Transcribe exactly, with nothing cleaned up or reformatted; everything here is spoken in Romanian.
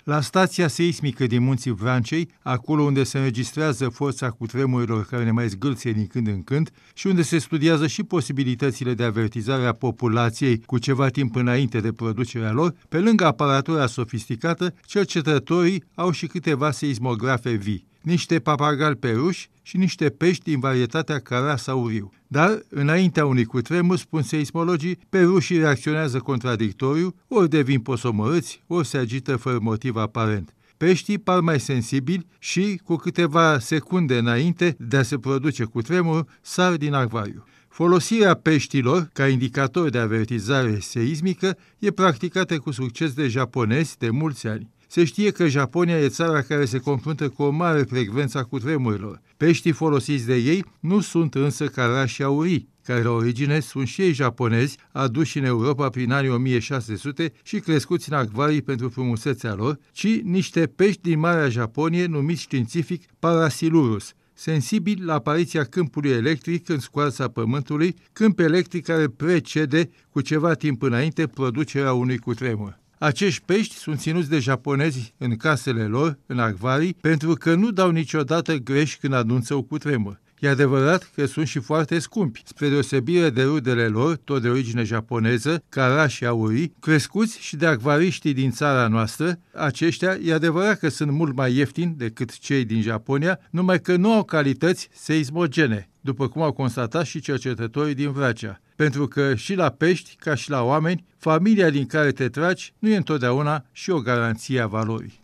La stația seismică din Munții Vrancei, acolo unde se înregistrează forța cutremurilor care ne mai zgâlție din când în când și unde se studiază și posibilitățile de avertizare a populației cu ceva timp înainte de producerea lor, pe lângă aparatura sofisticată, cercetătorii au și câteva seismografe vii, niște papagali peruși și niște pești din varietatea cara-sauriu. Dar, înaintea unui cutremur, spun seismologii, perușii reacționează contradictoriu, ori devin posomorâți, ori se agită fără motiv aparent. Peștii par mai sensibili și, cu câteva secunde înainte de a se produce cutremurul, sar din acvariu. Folosirea peștilor ca indicator de avertizare seismică e practicată cu succes de japonezi de mulți ani. Se știe că Japonia e țara care se confruntă cu o mare frecvență a cutremurilor. Peștii folosiți de ei nu sunt însă carași aurii, care la origine sunt și ei japonezi, aduși în Europa prin anii o mie șase sute și crescuți în acvarii pentru frumusețea lor, ci niște pești din Marea Japonie numiți științific Parasilurus, sensibil la apariția câmpului electric în scoarța Pământului, câmp electric care precede cu ceva timp înainte producerea unui cutremur. Acești pești sunt ținuți de japonezi în casele lor, în acvarii, pentru că nu dau niciodată greș când anunță o cutremur. E adevărat că sunt și foarte scumpi, spre deosebire de rudele lor, tot de origine japoneză, carași și aurii, crescuți și de acvariștii din țara noastră. Aceștia e adevărat că sunt mult mai ieftini decât cei din Japonia, numai că nu au calități seismogene, după cum au constatat și cercetătorii din Vrancea. Pentru că și la pești, ca și la oameni, familia din care te tragi nu e întotdeauna și o garanție a valorii.